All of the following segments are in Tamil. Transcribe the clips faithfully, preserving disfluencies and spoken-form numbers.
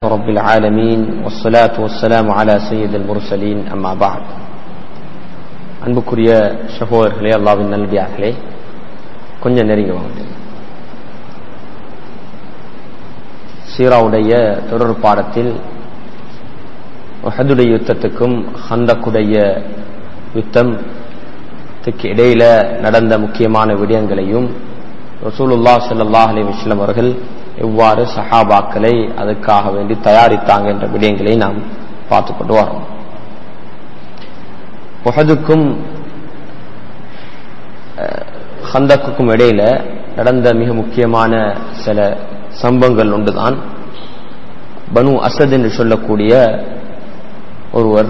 رب العالمين والصلاة والسلام على سيد المرسلين أما بعد அன்புக்குரிய சகோதரர்களே, அல்லாஹ்வின் நல்லடியார்களே, கொஞ்சம் நெருங்கி வாங்க. சீராவுடைய தொடர் பாடத்தில் உஹதுடைய யுத்தத்துக்கும் ஹந்தக்குடைய யுத்தத்துக்கு இடையில நடந்த முக்கியமான விடயங்களையும் ரசூலுல்லாஹ் ஸல்லல்லாஹு அலைஹி வஸல்லம் அவர்கள் எவ்வாறு சஹாபாக்களை அதுக்காக வேண்டி தயாரித்தாங்க என்ற விடயங்களை நாம் பார்த்துக் கொண்டு வரோம். உஹதுக்கும் ஹந்தக்குக்கும் இடையில நடந்த மிக முக்கியமான சில சம்பவங்கள் ஒன்றுதான் பனு அசத் என்று சொல்லக்கூடிய ஒருவர்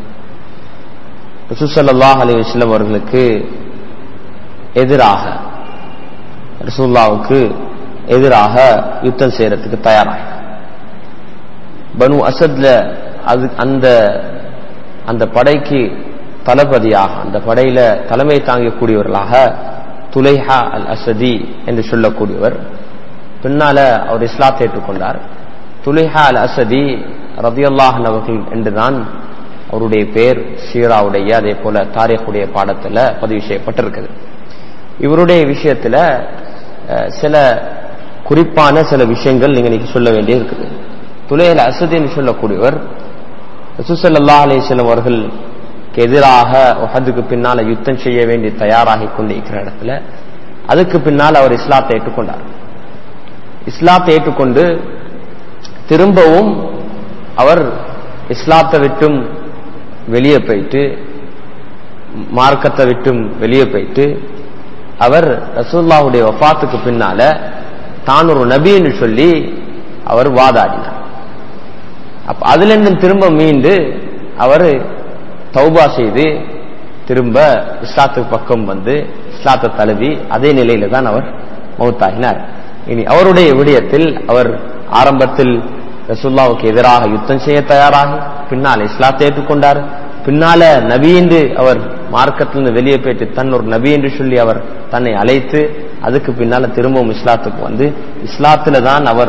ரசூல் ஸல்லல்லாஹு அலைஹி வஸல்லம் அவர்களுக்கு எதிராக, ரசூலுல்லாஹ்வுக்கு எதிராக யுத்தம் செய்யறதுக்கு தயாராக பனு அசத்ல அது அந்த அந்த படைக்கு தளபதியாக, அந்த படையில தலைமை தாங்கக்கூடியவர்களாக துலைஹா அல் அசதி என்று சொல்லக்கூடியவர். பின்னால அவர் இஸ்லாத்தை ஏற்றுக்கொண்டார். துலைஹா அல் அசதி ரலியல்லாஹு அன்ஹு அவர்கள் என்றுதான் அவருடைய பெயர் சீராவுடைய அதே போல தாரீഖுடைய பாடத்துல பதிவு செய்யப்பட்டிருக்குது. இவருடைய விஷயத்துல சில குறிப்பான சில விஷயங்கள் நீங்க இன்னைக்கு சொல்ல வேண்டிய இருக்குது. துலைஹா அல் அசதி என்று சொல்லக்கூடியவர் ரசூல் ஸல்லல்லாஹு அலைஹி வஸல்லம் அவர்களுக்கு எதிராக உஹதுக்கு பின்னால யுத்தம் செய்ய வேண்டி தயாராகி கொண்டிருக்கிற இடத்துல அதுக்கு பின்னால் அவர் இஸ்லாத்தை ஏற்றுக்கொண்டார். இஸ்லாத்தை ஏற்றுக்கொண்டு திரும்பவும் அவர் இஸ்லாத்தை விட்டும் வெளியே போயிட்டு, மார்க்கத்தை விட்டும் வெளியே போயிட்டு, அவர் ரசூலுல்லாஹுடைய வஃபாத்துக்கு பின்னால தான் ஒரு நபி என்று சொல்லி அவர் வாதாடினார். அப்ப அதுல இருந்து திரும்ப மீண்டு அவர் தௌபா செய்து திரும்ப இஸ்லாத்துக்கு பக்கம் வந்து இஸ்லாத்தை தழுவி அதே நிலையில தான் அவர் மௌத்தாகினார். இனி அவருடைய விடயத்தில் அவர் ஆரம்பத்தில் ரசூலுல்லாஹ்வுக்கு எதிராக யுத்தம் செய்ய தயாராகி பின்னால் இஸ்லாத்தை ஏற்றுக்கொண்டார். பின்னால நபி என்று அவர் மார்க்கத்திலிருந்து வெளியே போயிட்டு தன் ஒரு நபி என்று சொல்லி அவர் தன்னை அழைத்து அதுக்கு பின்னால திரும்பவும் இஸ்லாத்துக்கு வந்து இஸ்லாத்துல தான் அவர்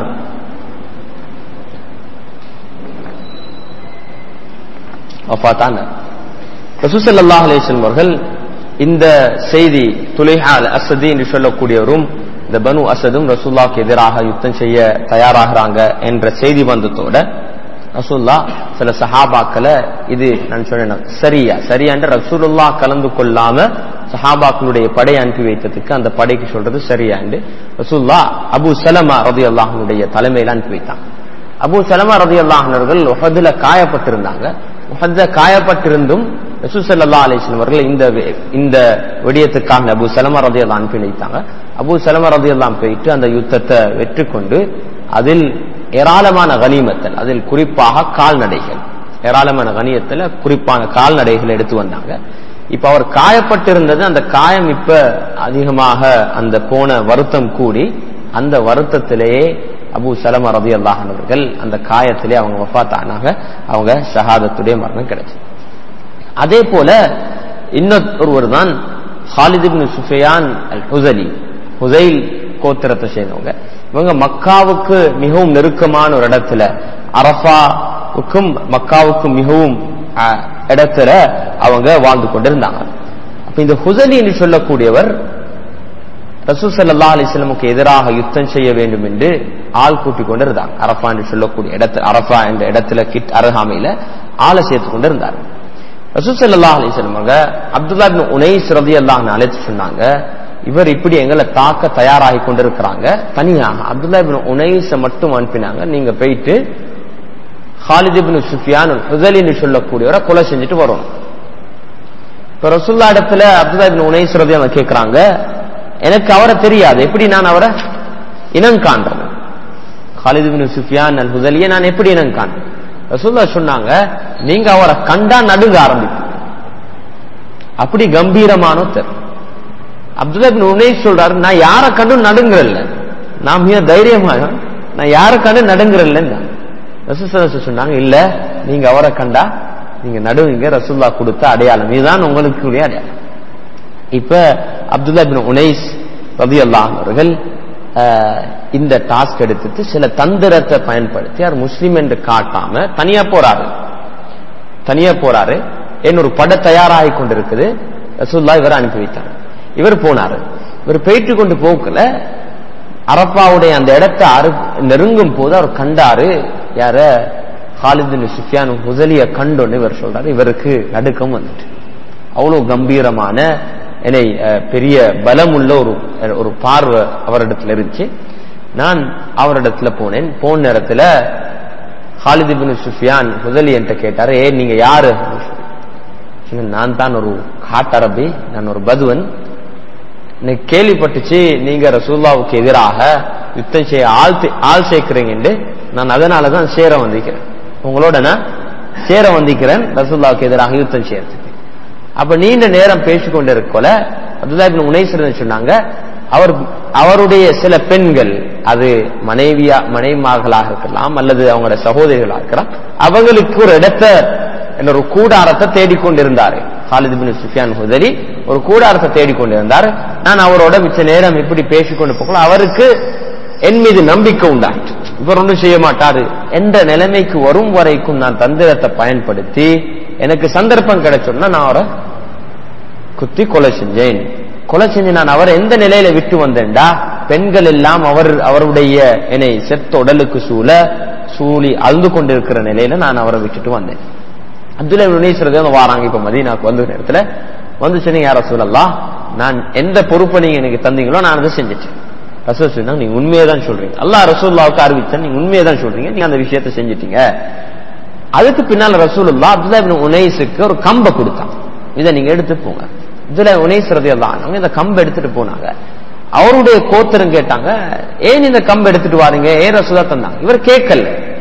வஃபாத்தானார். ரசூல் ஸல்லல்லாஹு அலைஹி வஸல்லம் அவர்கள் இந்த செய்தி துலைஹா அல் அசதி என்று சொல்லக்கூடியவரும் இந்த பனு அசதும் ரசூலுல்லாஹ்வுக்கு எதிராக யுத்தம் செய்ய தயாராகிறாங்க என்ற செய்தி வந்ததோட ரசூலுல்லாஹ் சில சஹாபாக்களை, இது நான் சொன்னேன் சரியா சரியான்ற ரசூலுல்லாஹ் கலந்து கொள்ளாம சஹாபாக்களுடைய படை அனுப்பி வைத்ததுக்கு அந்த படைக்கு சொல்றது சரியாண்டு ரசூலுல்லாஹ் அபூ சலமா ரலியல்லாஹு அன்ஹுடைய தலைமையில் அனுப்பி வைத்தாங்க. அபூ சலமா ரலியல்லாஹு அன்ஹு அவர்கள் உஹதுல காயப்பட்டிருந்தாங்க. உஹதுல காயப்பட்டிருந்தும் ரசூல் ஸல்லல்லாஹு அலைஹி வஸல்லம் அவர்கள் இந்த இந்த விடயத்துக்காக அபூ சலமா ரலியல்லாஹு அனுப்பி வைத்தாங்க. அபூ சலமா ரலியல்லாஹு போயிட்டு அந்த யுத்தத்தை வெற்றி கொண்டு அதில் ஏராளமான கனிமத்தல், அதில் குறிப்பாக கால்நடைகள், ஏராளமான கனியத்துல குறிப்பான கால்நடைகள் எடுத்து வந்தாங்க. இப்ப அவர் காயப்பட்டிருந்தது, அந்த காயம் இப்ப அதிகமாக அந்த போன வருத்தம் கூடி அந்த வருத்தத்திலேயே அபூ சலமா ரலியல்லாஹு அன்ஹு அவர்கள் அந்த காயத்திலே அவங்க வஃபாத் ஆனாங்க. அவங்க ஷஹாதத்துடைய மரணம் கிடைச்சு. அதே போல இன்னொருவர் தான் ஹாலித் இப்னு சுஃபியான் அல் ஹுஸலி, ஹுஸைல் கோத்திரத்தை சேர்ந்தவங்க. இவங்க மக்காவுக்கு மிகவும் நெருக்கமான ஒரு இடத்துல, அரஃபாவுக்கும் மக்காவுக்கும் மிகவும் இடத்துல அவங்க வாழ்ந்து கொண்டிருந்தாங்க. அப்ப இந்த ஹுஸலி என்று சொல்லக்கூடியவர் ரசூல் ஸல்லல்லாஹு அலைஹி வஸல்லமுக்கு எதிராக யுத்தம் செய்ய வேண்டும் என்று ஆள் கூட்டிக் கொண்டிருந்தாங்க. அரஃபா என்று சொல்லக்கூடிய இடத்துல, அரஃபா என்ற இடத்துல கிட் அருகாமையில ஆளை சேர்த்து கொண்டிருந்தார். ரசூல் ஸல்லல்லாஹு அலைஹி வஸல்லம் அப்துல்லா இப்னு உனைஸ் ரலியல்லாஹு அன்ஹு அழைத்து சொன்னாங்க, இவர் இப்படி எங்களை தாக்க தயாராகி கொண்டிருக்கிறாங்க. தனியாக அப்துல்லா இப்னு உனைஸ மட்டும் அனுப்பினாங்க, நீங்க போயிட்டு ஹாலித் இப்னு சுஃபியான் ஹுஸலி என்று சொல்லக்கூடியவரை கொலை செஞ்சுட்டு வரணும். இப்ப ரசூலுல்லாஹ் இடத்துல அப்துல்லா இப்னு உனைஸ் ரலியல்லாஹு அன்ஹு கேட்கிறாங்க, எனக்கு அவரை தெரியாது, எப்படி நான் அவரை இனம் காண்றேன்? ஹாலித் இப்னு சுஃபியான் அல் ஹுஸலியை நான் எப்படி இனம் காண்றேன்? ரசூலுல்லாஹ் சொன்னாங்க, நீங்க அவரை கண்டா நடுங்க ஆரம்பிப்பீங்க, அப்படி கம்பீரமான ஒருத்தர். அப்துல்லா இப்னு உனைஸ் சொல்றாரு, நான் யாரை கண்டு நடுங்குறல்ல, நான் மிக தைரியமாக நான் யாரை கண்டு நடுங்குறல்ல. ரசூலுல்லாஹ் சொன்னாங்க, இல்ல நீங்க அவரை கண்டா நீங்க நடுவீங்க, ரசூலுல்லாஹ் கொடுத்த அடையாளம் இதுதான் உங்களுக்கு அடையாளம். இப்ப அப்துல்லா இப்னு உனைஸ் ரலியல்லாஹு அன்ஹு அவர்கள் இந்த டாஸ்க் எடுத்துட்டு சில தந்திரத்தை பயன்படுத்தி அவர் முஸ்லீம் என்று காட்டாம தனியா போறாரு தனியா போறாரு என்னொரு பட தயாராகி கொண்டிருக்குது. ரசூலுல்லாஹ் இவரை அனுப்பி வைத்தார். இவர் போனாரு. இவர் போயிட்டு கொண்டு போக்கல அரப்பாவுடைய அந்த இடத்தை நெருங்கும் போது அவர் கண்டாரு யார காலித் பின் சுஃபியான் ஹுஸலிய கண்டோன்னு இவர் சொல்றாரு. இவருக்கு நடுக்கம் வந்துட்டு அவ்வளவு கம்பீரமான என்னை பெரிய பலமுள்ள ஒரு ஒரு பார்வை அவரிடத்துல இருந்துச்சு. நான் அவரிடத்துல போனேன். போன நேரத்துல காலித் பின் சுஃபியான் ஹுஸலி என்கிட்ட கேட்டாரு, ஏ நீங்க யாரு? நான் தான் ஒரு காட்டரபி, நான் ஒரு பதுவன். எனக்கு கேள்விப்பட்டுச்சு நீங்க ரசூலுல்லாஹ்வுக்கு எதிராக யுத்தம் செய்ய ஆள் ஆள் சேர்க்கிறீங்க. நான் அதனாலதான் சேர வந்திருக்கிறேன், உங்களோட நான் சேர வந்திருக்கிறேன் ரசூலுல்லாஹ்வுக்கு எதிராக யுத்தம் செய்யறதுக்கு. அப்ப நீண்ட நேரம் பேசிக்கொண்டு இருக்கோல அப்துல்லாஹ் இப்னு உனைஸ் சொன்னாங்க, அவர் அவருடைய சில பெண்கள், அது மனைவியா மனைவிமார்களாக இருக்கலாம் அல்லது அவங்களோட சகோதரிகளாக இருக்கலாம், அவங்களுக்கு ஒரு இடத்தை ஒரு கூடாரத்தை தேடிக்கொண்டிருந்தாரு. காலித் பின் சுஃபியான் ஹுஸலி ஒரு கூடாரத்தை தேடிக்கொண்டிருந்தார். நான் அவரோட மிச்ச நேரம் இப்படி பேசிக்கொண்டு போகல, அவருக்கு என் மீது நம்பிக்கை உண்டாயிற்று. இவர் ஒன்றும் செய்ய மாட்டாரு என்ற நிலைமைக்கு வரும் வரைக்கும் நான் தந்திரத்தை பயன்படுத்தி எனக்கு சந்தர்ப்பம் கிடைச்சோம்னா நான் அவரை குத்தி கொலை செஞ்சேன். கொலை செஞ்சு நான் அவரை எந்த நிலையில விட்டு வந்தேன்டா, பெண்கள் எல்லாம் அவர் அவருடைய என்னை செத்த உடலுக்கு சூழ சூழி அழுந்து கொண்டிருக்கிற நிலையில நான் அவரை விட்டுட்டு வந்தேன். அப்துல்லாஹ் இப்னு உனைஸ் ரலியல்லாஹு வாராங்க. இப்ப மதீனாக்கு வந்த நேரத்துல வந்து சொன்னீங்க, யா ரசூலல்லாஹ் நான் எந்த பொறுப்பை நீங்க எனக்கு தந்தீங்களோ நான் அதை செஞ்சுட்டேன். ரசூல் சொன்னாங்க, நீங்க உண்மையை தான் சொல்றீங்க, அல்லாஹ் ரசூலுல்லாஹ்வுக்கு அறிவிச்சா நீங்க உண்மையை தான் சொல்றீங்க, நீங்க அந்த விஷயத்தை செஞ்சிட்டீங்க. அதுக்கு பின்னால ரசூலுல்லாஹ் அப்துல்லாஹ் இப்னு உனைஸுக்கு ஒரு கம்பை கொடுத்தாங்க, இதை நீங்க எடுத்து போங்க. அப்துல்லாஹ் உனைஸ் ரலியல்லாஹு அன்ஹு இந்த கம்பை எடுத்துட்டு போனாங்க. அவருடைய கோத்தரும் கேட்டாங்க, ஏன் இந்த கம்பை எடுத்துட்டு வாரீங்க, ஏன் ரசூலுல்லாஹ் தந்தாங்க? இவர் கேட்கல.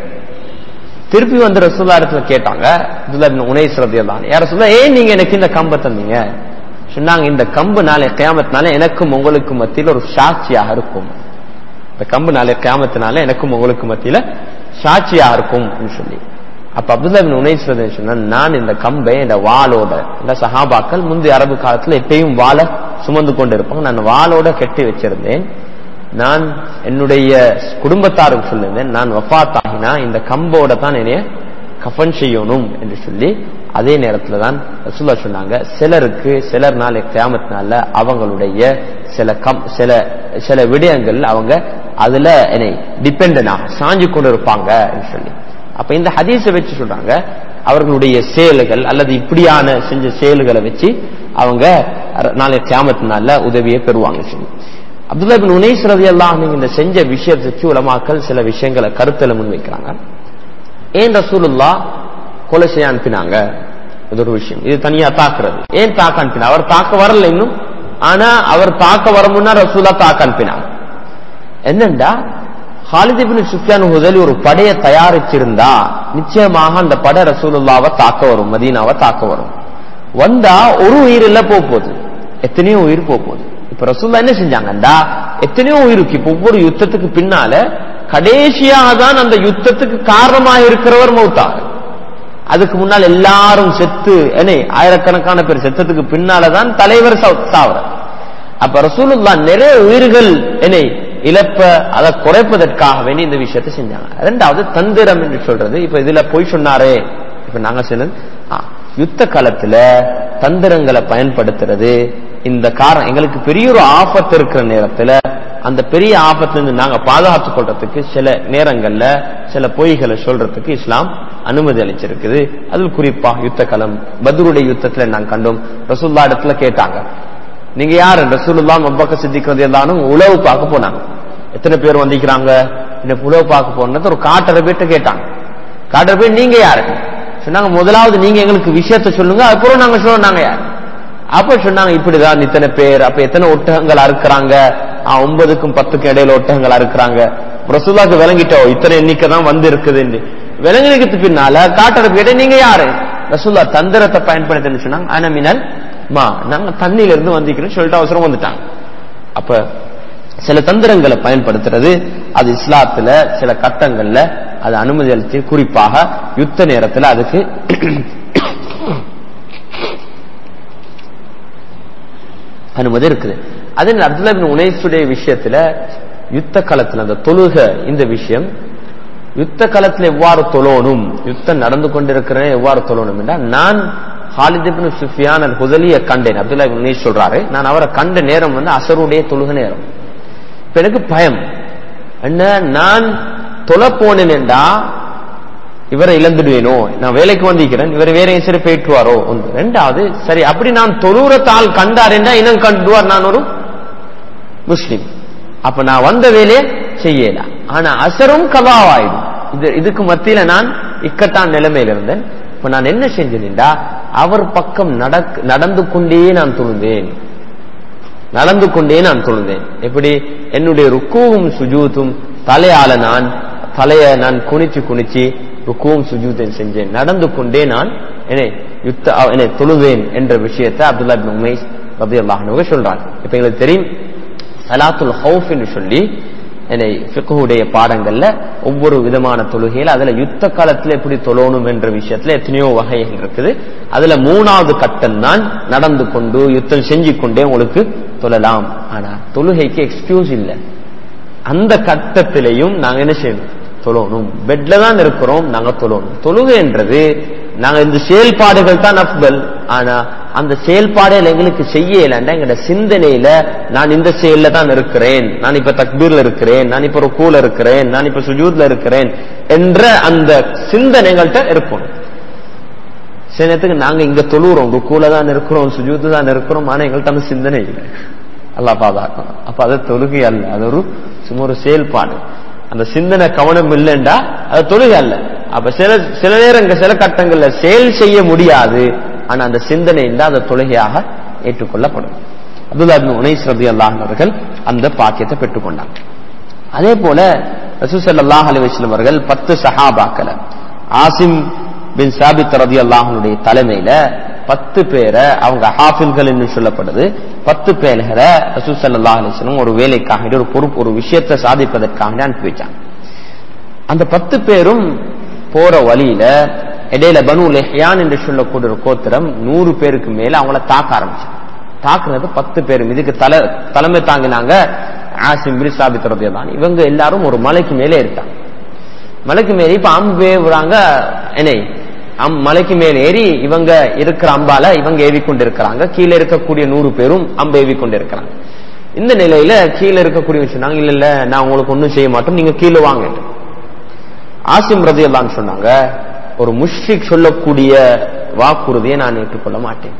திருப்பி வந்து ரசூலுல்லாஹ் இடத்துல கேட்டாங்க, அப்துல்லாஹ் இப்னு உனைஸ் ரலியல்லாஹு அன்ஹு, யா ரசூலுல்லாஹ் ஏன் நீங்க எனக்கு இந்த கம்பை தந்தீங்க? சொன்னாங்க, இந்த கம்பு நாளை கியாமத்தினால எனக்கும் உங்களுக்கு மத்தியில் ஒரு சாட்சியாக இருக்கும். இந்த கம்பு நாளை கியாமத்தினால எனக்கும் உங்களுக்கு மத்தியில சாட்சியாக இருக்கும் சொல்லி. அப்ப அப்துல்லாஹ் இப்னு உனைஸ் ரலியல்லாஹு சொன்னா, நான் இந்த கம்பை இந்த வாளோட, இந்த சஹாபாக்கள் முந்தைய அரபு காலத்துல எப்பயும் வாளை சுமந்து கொண்டு இருப்பாங்க, நான் வாளோட கட்டி வச்சிருந்தேன். நான் என்னுடைய குடும்பத்தாருக்கு சொல்லியிருந்தேன், நான் வஃபாத் ஆகினா இந்த கம்போட தான் என்னைய கஃபன் செய்யணும் என்று சொல்லி. அதே நேரத்துல தான் ரசூலுல்லாஹ் சொன்னாங்க, சிலருக்கு சிலர் நாளை கியாமத்தினால அவங்களுடைய சில கம் சில சில விடயங்கள் அவங்க அதுல என்னை டிபெண்டனா சாஞ்சு கொண்டு இருப்பாங்க என்று சொல்லி. அப்ப இந்த ஹதீஸை வச்சு சொல்றாங்க, அவர்களுடைய செயல்கள் அல்லது இப்படியான செஞ்ச செயல்களை வச்சு அவங்க நாளை கியாமத்தினால உதவியை பெறுவாங்க சொல்லி. அப்துல்லாஹ் இப்னு உனைஸ் ரலியல்லாஹு அன்ஹு இந்த செஞ்ச விஷயத்தை வச்சு உலமாக்கள் சில விஷயங்களை கருத்துல முன்வைக்கிறாங்க. ஏன் ரசூலுல்லாஹ் கொலை செய்ய அனுப்பினாங்க? இது ஒரு விஷயம். இது தனியா தாக்குறது. ஏன் தாக்க அனுப்பினா? அவர் தாக்க வரல இன்னும், ஆனா அவர் தாக்க வர முன்னா ரசூலுல்லாஹ் தாக்க அனுப்பினாங்க. என்னண்டா, காலித் இப்னு சுஃபியான் ஹுஸலி ஒரு படையை தயாரிச்சிருந்தா நிச்சயமாக அந்த படை ரசூலுல்லாஹ்வை தாக்க வரும், மதீனாவை தாக்க வரும். வந்தா ஒரு உயிர் இல்ல போகுது, எத்தனையோ உயிர் போகுது. இப்ப ரசூலுல்லாஹ் என்ன செஞ்சாங்கண்டா, எத்தனையோ உயிருக்கு இப்ப ஒவ்வொரு யுத்தத்துக்கு பின்னால கடைசியாக தான் அந்த யுத்தத்துக்கு காரணமாக இருக்கிறவர் மௌத்தார். அதுக்கு முன்னால் எல்லாரும் செத்து என்ன ஆயிரக்கணக்கான பேர் செத்ததுக்கு பின்னாலதான் தலைவர் சாவர. அப்ப ரசூலுல்லாஹ் நிறைய உயிர்கள் என்ன இழப்ப அதை குறைப்பதற்காக வேண்டி இந்த விஷயத்தை செஞ்சாங்க. இரண்டாவது தந்திரம் என்று சொல்றது. இப்ப இதுல போய் சொன்னாரே, இப்ப நாங்க சொன்னது யுத்த காலத்துல தந்திரங்களை பயன்படுத்துறது. இந்த காரணம் எங்களுக்கு பெரிய ஒரு ஆபத்து இருக்கிற நேரத்துல அந்த பெரிய ஆபத்துல இருந்து நாங்க பாதுகாத்துக் கொள்றதுக்கு சில நேரங்கள்ல சில பொய்களை சொல்றதுக்கு இஸ்லாம் அனுமதி அளிச்சிருக்குது. அதில் குறிப்பா யுத்த களம் பத்ருடைய யுத்தத்துல நாங்க கண்டோம். ரசூலுல்லாஹ் இடத்துல கேட்டாங்க, நீங்க யாரு? ரசூலுல்லாஹ் அபூபக்கர் சித்திக் ரலியல்லாஹு உளவு பார்க்க போனாங்க. எத்தனை பேர் வந்திருக்கிறாங்க இந்த உளவு பார்க்க போனது ஒரு காட்டரை பேர்ட்ட கேட்டாங்க. காட்டரை பேர் நீங்க யாரு சொன்னாங்க, முதலாவது நீங்க எங்களுக்கு விஷயத்த சொல்லுங்க, அப்புறம் நாங்க சொல்லுவோம் நாங்க யாரு. அப்ப சொன்னாங்க, இப்படிதான் இத்தனை பேர். அப்ப எத்தனை ஒட்டகங்கள் அறுக்கிறாங்க? ஒன்பதுக்கும் பத்துக்கும் இடையில ஒட்டகங்கள் அறுக்கிறாங்க. ரசூலுல்லாஹ்க்கு விளங்கிட்டோ இத்தனை எண்ணிக்கை தான் வந்து இருக்குது. விளங்கினதுக்கு பின்னால காட்டரை பேர்ட்ட நீங்க யாரு? ரசூலுல்லாஹ் தந்திரத்தை பயன்படுத்த சொன்னாங்க, அனமினல் மா, நாங்க தண்ணியில இருந்து வந்திக்கிறோம் சொல்லிட்டு அவசரம் வந்துட்டாங்க. அப்ப சில தந்திரங்களை பயன்படுத்துறது அது இஸ்லாத்துல சில கட்டங்கள்ல அது அனுமதி அளித்து, குறிப்பாக யுத்த நேரத்துல அதுக்கு அனுமதி இருக்குது. அதே அப்துல்லாஹ் இப்னு உனைஸுடைய விஷயத்துல யுத்த களத்தில் அந்த தொழுக இந்த விஷயம் யுத்த களத்தில் எவ்வாறு தொழணும், யுத்தம் நடந்து கொண்டிருக்கிறேன் எவ்வாறு தொழணும் என்றால், நான் ஹாலித் இப்னு சுஃபியான் அல் ஹுதலியை கண்டேன். அப்துல்லா இப்னு உனைஸ் சொல்றாரு, நான் அவரை கண்ட நேரம் வந்து அசருடைய தொழுக நேரம். இப்ப எனக்கு பயம் என்ன, நான் தொழ போனேன் என்றா இவரை இழந்துடுவேனோ, நான் வேலைக்கு வந்திருக்கிறேன், இவர் வேற சரி போயிட்டுவாரோ ஒன்று. ரெண்டாவது, சரி அப்படி நான் தொழுறத்தால் கண்டார் என்றா இனம் கண்டுவார், நான் ஒரு முஸ்லிம், அப்ப நான் வந்த வேலையை செய்யலாம். ஆனா அசரும் கவாவாயிடும். இது இதுக்கு மத்தியில நான் இக்கட்டான நிலைமையில் இருந்தேன். இப்ப நான் என்ன செஞ்சேன்டா, அவர் பக்கம் நடந்து கொண்டே நான் தொழுந்தேன், நடந்து கொண்டே நான் தொழுந்தேன். எப்படி, என்னுடைய ருக்கூவும் சுஜூத்தும் தலையால நான் தலைய நான் குனிச்சு குனிச்சு ருக்கூவும் சுஜூத்தையும் செஞ்சேன், நடந்து கொண்டே நான் என்னை யுத்த என்னை தொழுவேன் என்ற விஷயத்தை அப்துல்லா இப்னு உமைஸ் ரலியல்லாஹு அன்ஹு சொல்றாங்க. இப்ப எங்களுக்கு தெரியும் ஸலாத்துல் ஹௌஃப் என்று சொல்லி என்னை ஃபிக்ஹுடைய பாடங்கள்ல ஒவ்வொரு விதமான தொழுகையில அதுல யுத்த காலத்துல எப்படி தொழணும் என்ற விஷயத்துல எத்தனையோ வகைகள் இருக்குது. அதுல மூணாவது கட்டம் தான் நடந்து கொண்டு யுத்தம் செஞ்சு கொண்டே உங்களுக்கு தொழலாம். ஆனா தொழுகைக்கு எக்ஸ்கியூஸ் இல்லை. அந்த கட்டத்திலையும் நாங்க என்ன செய்யணும், தொழணும். பெட்ல தான் இருக்கிறோம், நாங்க தொழணும். தொழுகை என்றது நாங்க இந்த செயல்பாடுகள் தான் அஃபல். ஆனா அந்த செயல்பாடுகள் எங்களுக்கு செய்யலன்னா எங்களோட சிந்தனையில நான் இந்த செயல்ல தான் இருக்கிறேன், நான் இப்ப தக்பீர்ல இருக்கிறேன், நான் இப்ப ருக்கூல இருக்கிறேன், நான் இப்ப சுஜூத்ல இருக்கிறேன் என்ற அந்த சிந்தனைகள்கிட்ட இருக்கணும். சில நேரத்துக்கு நாங்க இங்க தொழுறோம், ருக்கூல தான் இருக்கிறோம், சுஜூத்து தான் இருக்கிறோம், ஆனா எங்கள்கிட்ட அந்த சிந்தனை இல்லை. அல்லாஹ் பாதுகாக்கணும். அப்ப அது தொழுகை அல்ல, அது ஒரு சும்மா ஒரு செயல்பாடு. அந்த சிந்தனை கவனம் இல்லைண்டா அது தொழுகை அல்ல. அப்ப சில சில நேரம் சில கட்டங்கள்ல செயல் செய்ய முடியாது, ஆனா அந்த சிந்தனை இருந்தா அந்த தொழுகையாக ஏற்றுக்கொள்ளப்படும். அப்துல்லா இப்னு உனைஸ் ரலியல்லாஹு அன்ஹு அவர்கள் அந்த பாக்கியத்தை பெற்றுக்கொண்டாங்க. அதே போல ரசூல் ஸல்லல்லாஹு அலைஹி வஸல்லம் அவர்கள் பத்து சஹாபாக்களை ஆசிம் பின் சாபித் ரலியல்லாஹு அன்ஹுடைய தலைமையில பத்து பேரை, அவங்க ஹாஃபில்கள் என்று சொல்லப்படுது, பத்து பேர்களை ரசூல் ஸல்லல்லாஹு அலைஹி வஸல்லம் ஒரு வேலைக்காக ஒரு பொறுப்பு ஒரு விஷயத்தை சாதிப்பதற்காக அனுப்பி வச்சாங்க. அந்த பத்து பேரும் போற வழியில இடையில பனு லஹ்யான் என்று சொல்லக்கூடிய ஒரு கோத்திரம் நூறு பேருக்கு மேல அவங்கள தாக்க ஆரம்பிச்சாங்க. தாக்குறது பத்து பேரும். இதுக்கு தலை தலைமை தாங்கினாங்க ஆசிம் பின் சாபித் ரலியல்லாஹு அன்ஹு. இவங்க எல்லாரும் ஒரு மலைக்கு மேலே இருக்காங்க. மலைக்கு மேலே இப்ப அம்பு ஏவுறாங்க, என்ன மலைக்கு மேல ஏறி இவங்க இருக்கிற அம்பால இவங்க ஏவி கொண்டு இருக்கிறாங்க. கீழே இருக்கக்கூடிய நூறு பேரும் அம்பு ஏவி கொண்டு இருக்கிறாங்க. இந்த நிலையில கீழே இருக்கக்கூடிய சொன்னாங்க, இல்ல இல்ல நான் உங்களுக்கு ஒன்னும் செய்ய மாட்டோம், நீங்க கீழே வாங்க. ஆசிம் ரலியல்லாஹு அன்ஹு சொன்னாங்க, ஒரு முஷ்ரிக் சொல்லக்கூடிய வாக்குறுதியை நான் ஏற்றுக்கொள்ள மாட்டேன்.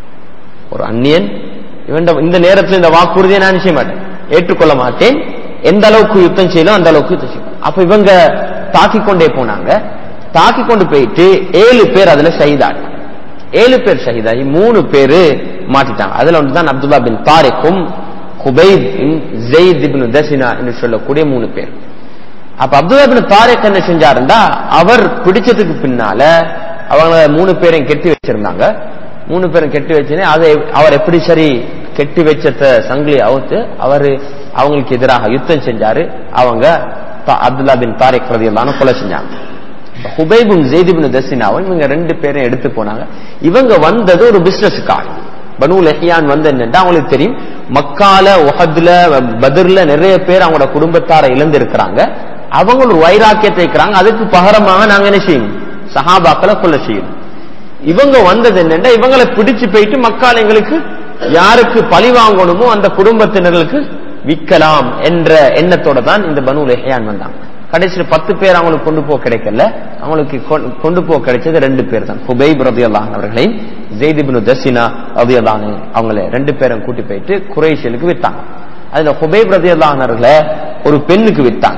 ஒரு அந்நியன் இவன் இந்த நேரத்தில் இந்த வாக்குறுதியை நான் செய்ய மாட்டேன், ஏற்றுக்கொள்ள மாட்டேன். எந்த அளவுக்கு யுத்தம் செய்யலாம் அந்த அளவுக்கு யுத்தம் செய்யலாம். அப்ப இவங்க தாக்கிக் கொண்டே போனாங்க. தாக்கி கொண்டு போயிட்டு ஏழு பேர் அதுல ஷஹீதாங்க. ஏழு பேர் ஷஹீதாகி மூணு பேரு மாட்டிட்டாங்க. அதுல ஒன்றுதான் அப்துல்லா பின் தாரிக்கும் ஹுபைப் ஸைத் இப்னு தஸினா என்று சொல்லக்கூடிய மூணு பேர். அப்ப அப்துல்லா பின் தாரிக் என்ன செஞ்சாருந்தா, அவர் பிடிச்சதுக்கு பின்னால அவங்க மூணு பேரையும் கெட்டி வச்சிருந்தாங்க. மூணு பேரும் கெட்டி வச்சுன்னு அதை அவர் எப்படி சரி கெட்டி வச்ச சங்கிலி அவுத்து அவரு அவங்களுக்கு எதிராக யுத்தம் செஞ்சாரு. அவங்க அப்துல்லா பின் தாரிக் ரலியல்லாஹு அன்ஹு கொலை செஞ்சாங்க. ஹுபைபும் ஸைத் இப்னு தஸினாவும் இவங்க ரெண்டு பேரும் எடுத்து போனாங்க. இவங்க வந்தது ஒரு பிசினஸ்க்காக. பனு லஹ்யான் வந்து என்னன்னா, அவங்களுக்கு தெரியும் மக்கால உஹத்ல பத்ர்ல நிறைய பேர் அவங்களோட குடும்பத்தாரை இழந்து இருக்கிறாங்க. அவங்க ஒரு வைராக்கியத்தை இருக்கிறாங்க, அதுக்கு பகரமாக நாங்க என்ன செய்யணும், சஹாபாக்களை கொலை செய்யணும். இவங்க வந்தது என்னன்னா, இவங்களை பிடிச்சு போயிட்டு மக்கால் எங்களுக்கு யாருக்கு பழி வாங்கணுமோ அந்த குடும்பத்தினர்களுக்கு விற்கலாம் என்ற எண்ணத்தோட தான் இந்த பனு லஹ்யான் வந்தாங்க. கடைசியில் பத்து பேர் அவங்களுக்கு கொண்டு போக கிடைக்கல. அவங்களுக்கு கொண்டு போக கிடைச்சது ரெண்டு பேர் தான், ஹுபைப் ரலியல்லாஹு அன்ஹு அவர்களையும் ஸைத் இப்னு தஸினா ரலியல்லாஹு அன்ஹு அவங்கள ரெண்டு பேரும் கூட்டி போயிட்டு குறைஷிகளுக்கு வித்தாங்க. அதுல ஹுபைப் ரலியல்லாஹு அன்ஹு அவர்களை ஒரு பெண்ணுக்கு வித்தாங்க.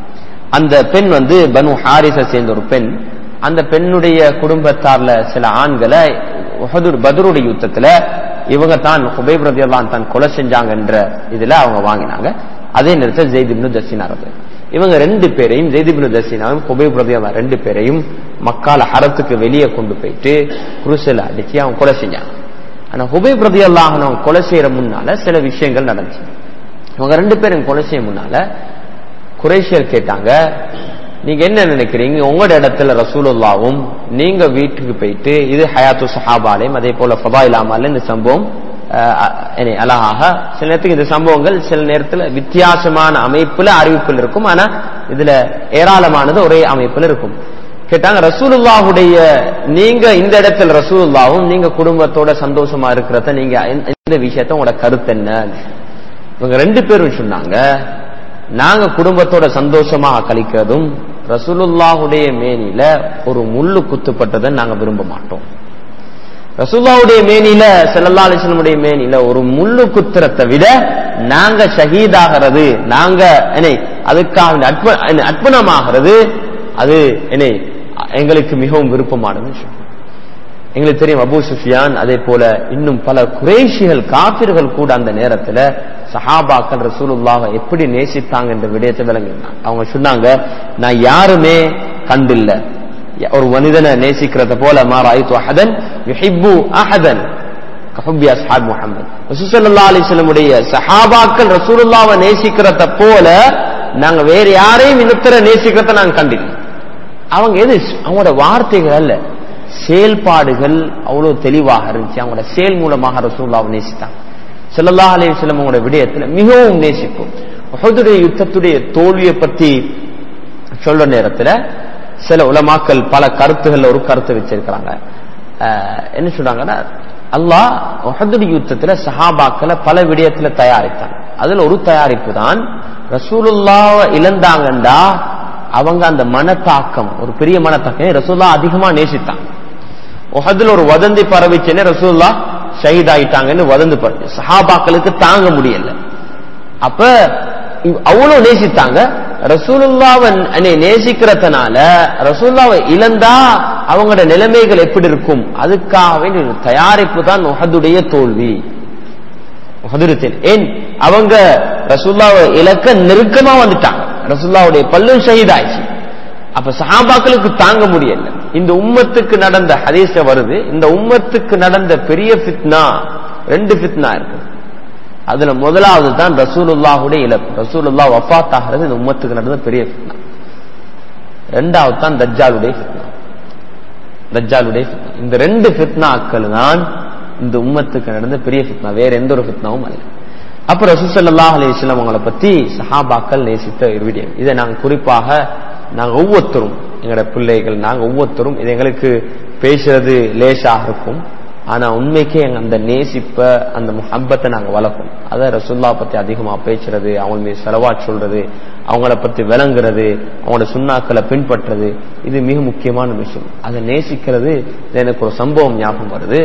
அந்த பெண் வந்து பனு ஹாரிஸை சேர்ந்த ஒரு பெண். அந்த பெண்ணுடைய குடும்பத்தார்ல சில ஆண்களை பத்ருடைய யுத்தத்துல இவங்க தான் ஹுபைப் ரலியல்லாஹு அன்ஹு தான் கொலை செஞ்சாங்க என்ற இதுல அவங்க வாங்கினாங்க. அதே நேரத்தில் ஸைத் இப்னு தஸினா இவங்க ரெண்டு பேரையும் ஸைத் இப்னு தஸினாவும் ஹுபைப் ரலியல்லாஹு அன்ஹு ரெண்டு பேரையும் மக்கால ஹரத்துக்கு வெளியே கொண்டு போயிட்டு குருசல அடிச்சு அவங்க கொலை செஞ்சாங்க. ஆனா ஹுபைப் ரலியல்லாஹு அன்ஹு அவங்க கொலை செய்யற முன்னால சில விஷயங்கள் நடந்துச்சு. இவங்க ரெண்டு பேரும் கொலை செய்ய முன்னால குறைஷியர் கேட்டாங்க, நீங்க என்ன நினைக்கிறீங்க, உங்களோட இடத்துல ரசூலுல்லாவும் நீங்க வீட்டுக்கு போயிட்டு, இது ஹயாத்து சஹாபாலையும் அதே போல ஃபதாயில் அமால இந்த சம்பவம் அழகாக சில நேரத்துக்கு இந்த சம்பவங்கள் சில நேரத்தில் வித்தியாசமான அமைப்புல அறிவிப்பில் இருக்கும். ஆனா இதுல ஏராளமானது ஒரே அமைப்பில் இருக்கும். கேட்டாங்க, ரசூலுல்லாஹுடைய நீங்க இந்த இடத்துல ரசூலுல்லாவும் நீங்க குடும்பத்தோட சந்தோஷமா இருக்கிறத நீங்க இந்த விஷயத்த உங்களோட கருத்து என்ன? இவங்க ரெண்டு பேரும் சொன்னாங்க, நாங்க குடும்பத்தோட சந்தோஷமாக கழிக்கிறதும் ரசூலுல்லாஹுடைய மேனில ஒரு முள்ளு குத்துப்பட்டதை நாங்க விரும்ப மாட்டோம். ரசூலுல்லாஹுடைய மேனில ஸல்லல்லாஹு அலைஹி வஸல்லம் மேனில ஒரு முள்ளு குத்துறதை விட நாங்க ஷஹீதாகிறது, நாங்க என்ன அதுக்காக அர்ப்பணமாகிறது, அது என்ன எங்களுக்கு மிகவும் விருப்பமான விஷயம். எங்களுக்கு தெரியும், அபூ சுஃபியான் அதே போல இன்னும் பல குறைஷிகள் காபிர்கள் கூட அந்த நேரத்தில் சஹாபாக்கள் ரசூலுல்லாஹை எப்படி நேசித்தாங்க என்ற விடயத்தை விளங்கினாங்க. அவங்க சொன்னாங்க, நான் யாருமே கண்டில்ல ஒரு மனிதனை நேசிக்கிறத போல மா ரஅய்து அஹதன் யுஹிப்பு அஹதன் கஹுப்பி அஸ்ஹாப் முஹம்மத். ரசூல் ஸல்லல்லாஹு அலைஹி வஸல்லம் உடைய சஹாபாக்கள் ரசூலுல்லாஹை நேசிக்கிறத போல நாங்க வேற யாரையும் இன்னொருத்தர நேசிக்கிறத நாங்க கண்டில்லை. அவங்க எது அவங்களோட வார்த்தைகள் அல்ல, செயல்பாடுகள் அவ்வளவு தெளிவாக இருந்துச்சு. அவங்களோட செயல் மூலமாக ரசூலுல்லாஹை நேசித்தாங்க. ஸல்லல்லாஹு அலைஹி வஸல்லம் அவங்களோட விடயத்துல மிகவும் நேசிப்போம். உஹதுடைய யுத்தத்துடைய தோல்வியை பத்தி சொல்ற நேரத்துல சில உலமாக்கள் பல கருத்துகள் ஒரு கருத்து வச்சிருக்கிறாங்க. என்ன சொல்றாங்கன்னா, அல்லாஹ் உஹதுடைய யுத்தத்துல சஹாபாக்களை பல விடயத்துல தயாரித்தாங்க. அதுல ஒரு தயாரிப்பு தான் ரசூலுல்லாஹ் இழந்தாங்கண்டா அவங்க அந்த மனத்தாக்கம், ஒரு பெரிய மனத்தாக்கம், ரசூலுல்லாஹ் அதிகமா நேசித்தாங்க. உஹதுல ஒரு வதந்தி பரவிச்சுன்னு ரசூலுல்லாஹ் ஷஹீத் ஆயிட்டாங்கன்னு வதந்தி பரவி சஹாபாக்களுக்கு தாங்க முடியல. அப்ப அவ்வளவு நேசித்தாங்க. ரசூலுல்லாவை நேசிக்கிறதுனால ரசூலுல்லாவை இழந்தா அவங்களோட நிலைமைகள் எப்படி இருக்கும், அதுக்காக தயாரிப்பு தான் உஹதுடைய தோல்வி. ஏன் அவங்க ரசூலுல்லாவை இலக்க நெருக்கமா வந்துட்டாங்க, ரசூலுல்லாவுடைய பல்லு ஷஹீத் ஆயிடுச்சு. அப்ப சஹாபாக்களுக்கு தாங்க முடியல. இந்த உம்மத்துக்கு நடந்த ஹதீஸ் வருது, இந்த உம்மத்துக்கு நடந்த பெரிய ஃபித்னா ரெண்டு ஃபித்னா இருக்கு. அதுல முதலாவது தான் ரசூலுல்லாஹுடைய இழப்பு, ரசூலுல்லாஹ் வஃபாத் ஆகிறது இந்த உம்மத்துக்கு நடந்த பெரிய ஃபித்னா. ரெண்டாவது தான் தஜ்ஜாலுடைய ஃபித்னா, தஜ்ஜாலுடைய ஃபித்னா. இந்த ரெண்டு ஃபித்னாக்கள் தான் இந்த உம்மத்துக்கு நடந்த பெரிய ஃபித்னா, வேற எந்த ஒரு ஃபித்னாவும் அல்ல. அப்ப ரசூல் ஸல்லல்லாஹு அலைஹி வஸல்லம் அவங்களை பத்தி சஹாபாக்கள் நேசித்த ஒரு விடயம். இதை நாங்க குறிப்பாக நாங்க ஒவ்வொருத்தரும் எங்களோட பிள்ளைகள் நாங்க ஒவ்வொருத்தரும் இது எங்களுக்கு பேசுறது லேசாக இருக்கும். ஆனா உண்மைக்கே அந்த நேசிப்ப அந்த முஹப்பத்தை நாங்க வளர்ப்போம். அதை ரசூலுல்லாஹ் பத்தி அதிகமா பேசுறது, அவங்க மீது ஸலவாத் சொல்றது, அவங்கள பத்தி விளங்குறது, அவங்களோட சுன்னாக்களை பின்பற்றுறது, இது மிக முக்கியமான விஷயம். அதை நேசிக்கிறது. எனக்கு ஒரு சம்பவம் ஞாபகம் வருது.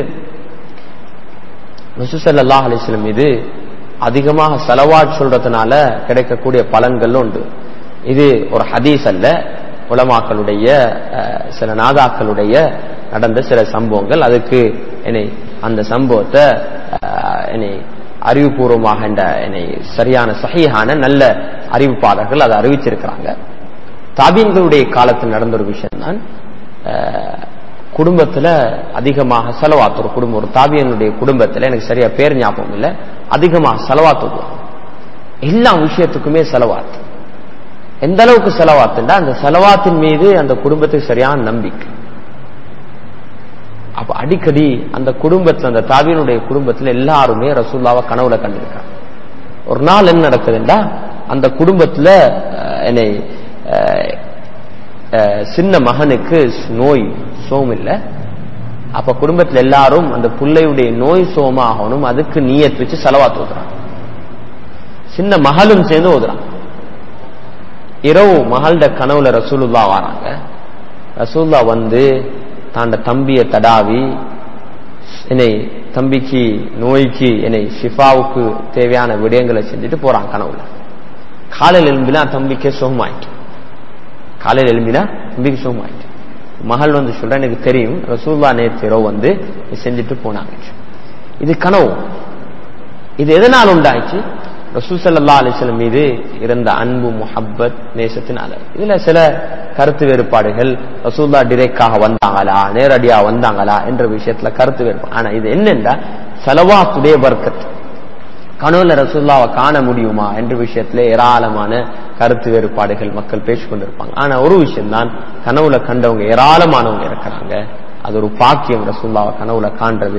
ரசூல் ஸல்லல்லாஹு அலைஹி வஸல்லம் மீது அதிகமாக ஸலவாத் சொல்றதுனால கிடைக்கக்கூடிய பலன்கள் உண்டு. இது ஒரு ஹதீஸ் அல்ல, உலமாக்களுடைய சில நாதாக்களுடைய நடந்த சில சம்பவங்கள். அதுக்கு என்னை அந்த சம்பவத்தை என்னை அறிவுபூர்வமாக என்னை சரியான சஹீஹான நல்ல அறிவிப்பாளர்கள் அதை அறிவிச்சிருக்கிறாங்க. தாபீன்களுடைய காலத்தில் நடந்த ஒரு விஷயம் தான், குடும்பத்துல அதிகமாக செலவாத்து ஒரு குடும்பம், ஒரு தாபியனுடைய குடும்பத்துல எனக்கு சரியா பேர் ஞாபகம் இல்லை, அதிகமாக செலவாத்து எல்லா விஷயத்துக்குமே செலவாத்து. எந்த அளவுக்கு செலவாத்துண்டா அந்த செலவாத்தின் மீது அந்த குடும்பத்துக்கு சரியான நம்பிக்கை. அப்ப அடிக்கடி அந்த குடும்பத்துல அந்த தாபியனுடைய குடும்பத்துல எல்லாருமே ரசூலுல்லாஹ்வை கனவுல கண்டிருக்காங்க. ஒரு நாள் என்ன நடக்குதுண்டா, அந்த குடும்பத்துல என்னை சின்ன மகனுக்கு நோய் சோம் இல்லை. அப்ப குடும்பத்துல எல்லாரும் அந்த பிள்ளையுடைய நோய் சோமாகணும், அதுக்கு நியத் வச்சு செலவாத்து ஓதுறாங்க. சின்ன மகளும் சேர்ந்து ஓதுறாங்க. இரவு மகள்ட கனவுல ரசூலுல்லாஹ் வராங்க. ரசூலுல்லாஹ் வந்து தாண்ட தம்பிய தடாவி என்னை தம்பிக்கு நோய்க்கு என்னை ஷிஃபாவுக்கு தேவையான விடயங்களை செஞ்சுட்டு போறாங்க கனவுல. காலையில் எழும்பினா தம்பிக்கே சுகமாயிட்டு, காலையில் எழும்பினா தம்பிக்கு சுகமாயிட்டு. மகள் வந்து சொல்ற, எனக்கு தெரியும் ரசூலுல்லாஹ் நேற்று இரவு வந்து செஞ்சுட்டு போனாங்க. இது கனவு. இது எதனால் உண்டாயிச்சு? ரசூல் ஸல்லல்லாஹு அலைஹி வஸல்லம் மீது இருந்த அன்பு முஹப்பத் நேசத்தினால. இதுல சில கருத்து வேறுபாடுகள், ரசூலுல்லாஹ் டிரெக்டாக வந்தாங்களா நேரடியா வந்தாங்களா என்ற விஷயத்துல கருத்து வேறுபாடு. ஆனா இது என்னன்னா ஸலவாத்துடைய பர்க்கத். கனவுல ரசூலுல்லாஹ்வை காண முடியுமா என்ற விஷயத்துல ஏராளமான கருத்து வேறுபாடுகள் மக்கள் பேசிக்கொண்டிருப்பாங்க. ஆனா ஒரு விஷயம் தான், கனவுல கண்டவங்க ஏராளமானவங்க இருக்கிறாங்க. அது ஒரு பாக்கியம் ரசூலுல்லாஹ்வை கனவுல காண்றது.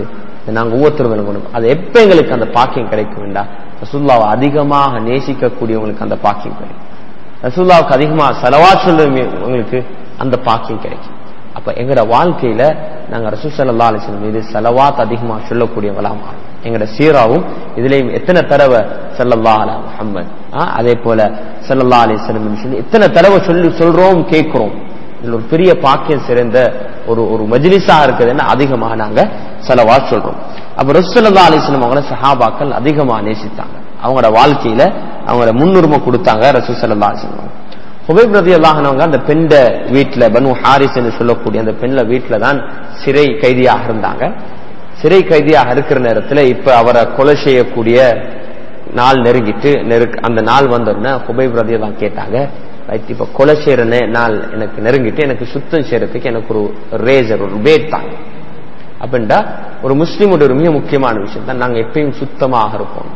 நாங்க ஒவ்வொருத்தரும் விளங்கணும். அது எப்ப எங்களுக்கு அந்த பாக்கியம் கிடைக்கும் என்றா ரசூலுல்லாஹ்வை அதிகமாக நேசிக்கக்கூடியவங்களுக்கு அந்த பாக்கியம் கிடைக்கும். ரசூலுல்லாஹ்வுக்கு அதிகமாக ஸலவாத் சொல்றவங்களுக்கு அந்த பாக்கியம் கிடைக்கும். அப்ப எங்கட வாழ்க்கையில நாங்க ரசூல் ஸல்லல்லாஹு அலைஹி வஸல்லம் மீது ஸலவாத் அதிகமாக சொல்லக்கூடியவங்களா மாறும். எங்கட சீராவும் இதுலயும் எத்தனை தடவை ஸல்லல்லாஹு அலைஹி முஹம்மத் அதே போல ஸல்லல்லாஹு அலைஹி வஸல்லம் சொல்லி எத்தனை தடவை சொல்லி சொல்றோம் கேட்கிறோம். இதுல ஒரு பெரிய பாக்கியம் சிறந்த ஒரு ஒரு மஜ்லிஸா இருக்குதுன்னா அதிகமாக நாங்க ஸலவாத் சொல்றோம். அப்ப ரசூல் ஸல்லல்லாஹு அலைஹி வஸல்லம் அவங்கள சஹாபாக்கள் அதிகமாக நேசித்தாங்க. அவங்களோட வாழ்க்கையில அவங்கள முன்னுரிமை கொடுத்தாங்க ரசூல் ஸல்லல்லாஹு அலைஹி வஸல்லம். ஹுபைப் ரலியல்லாஹு அன்ஹு அந்த பெண்ட வீட்டுல பனு ஹாரிஸ் என்று சொல்லக்கூடிய அந்த பெண்ல வீட்டுல தான் சிறை கைதியாக இருந்தாங்க. சிறை கைதியாக இருக்கிற நேரத்துல இப்ப அவரை கொலை செய்யக்கூடிய நாள் நெருங்கிட்டு அந்த நாள் வந்தோடனே ஹுபைப் ரலியல்லாஹு கேட்டாங்க, இப்ப கொலை செய்யற நாள் எனக்கு நெருங்கிட்டு எனக்கு சுத்தம் செய்யறதுக்கு எனக்கு ஒரு ரேசர் ஒரு பேட் தான் அப்படின்டா ஒரு முஸ்லீமோட ஒரு மிக முக்கியமான விஷயம் தான் நாங்க எப்பயும் சுத்தமாக இருப்போம்.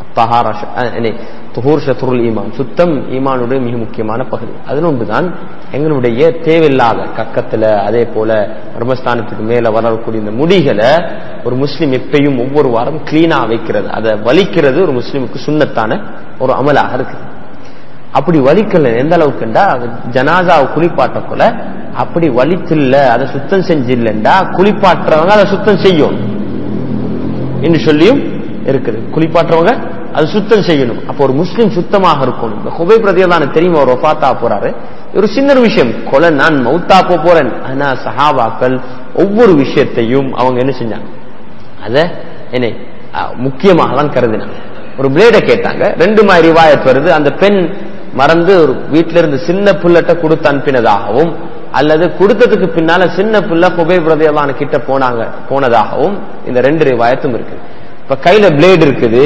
சுத்தம் ஈமானுடைய மிக முக்கியமான பகுதி. அதில் ஒன்றுதான் எங்களுடைய தேவையில்லாத கக்கத்துல அதே போல மர்மஸ்தானத்துக்கு மேல வளரக்கூடிய இந்த முடிகளை ஒரு முஸ்லீம் எப்பயும் ஒவ்வொரு வாரம் கிளீனா வைக்கிறது, அதை வலிக்கிறது ஒரு முஸ்லீமுக்கு சுன்னத்தான ஒரு அமலாக இருக்குது. அப்படி வலிக்கல எந்த அளவுக்குண்டா ஜனாசாவை குளிப்பாட்டக்குள்ள அப்படி வலித்தில்ல அதை சுத்தம் செஞ்சில்லண்டா குளிப்பாட்டுறவங்க அதை சுத்தம் செய்யும் என்று சொல்லியும் இருக்குது. குளிப்பாட்டுறவங்க அது சுத்தம் செய்யணும். அப்ப ஒரு முஸ்லீம் சுத்தமாக இருக்கணும். ஹுபைப் ரலியல்லாஹு அன்ஹு தெரியுமா ஒரு வஃபாத்தா போறாரு, ஒரு சின்ன விஷயம் கொலை நான் மௌத்தா போறேன். ஆனா சஹாபாக்கள் ஒவ்வொரு விஷயத்தையும் அவங்க என்ன செஞ்சாங்க, அத என்ன முக்கியமாக தான் கருதினாங்க. ஒரு பிளேடை கேட்டாங்க. ரெண்டு மாதிரி ரிவாயத் வருது. அந்த பெண் மறந்து ஒரு வீட்டில இருந்து சின்ன புல்லட்ட கொடுத்து அனுப்பினதாகவும் அல்லது கொடுத்ததுக்கு பின்னால சின்ன புல்ல ஹுபைப் ரலியல்லாஹு அன்ஹு கிட்ட போனாங்க போனதாகவும் இந்த ரெண்டு ரிவாயத்தும் இருக்கு. இப்ப கையில பிளேடு இருக்குது,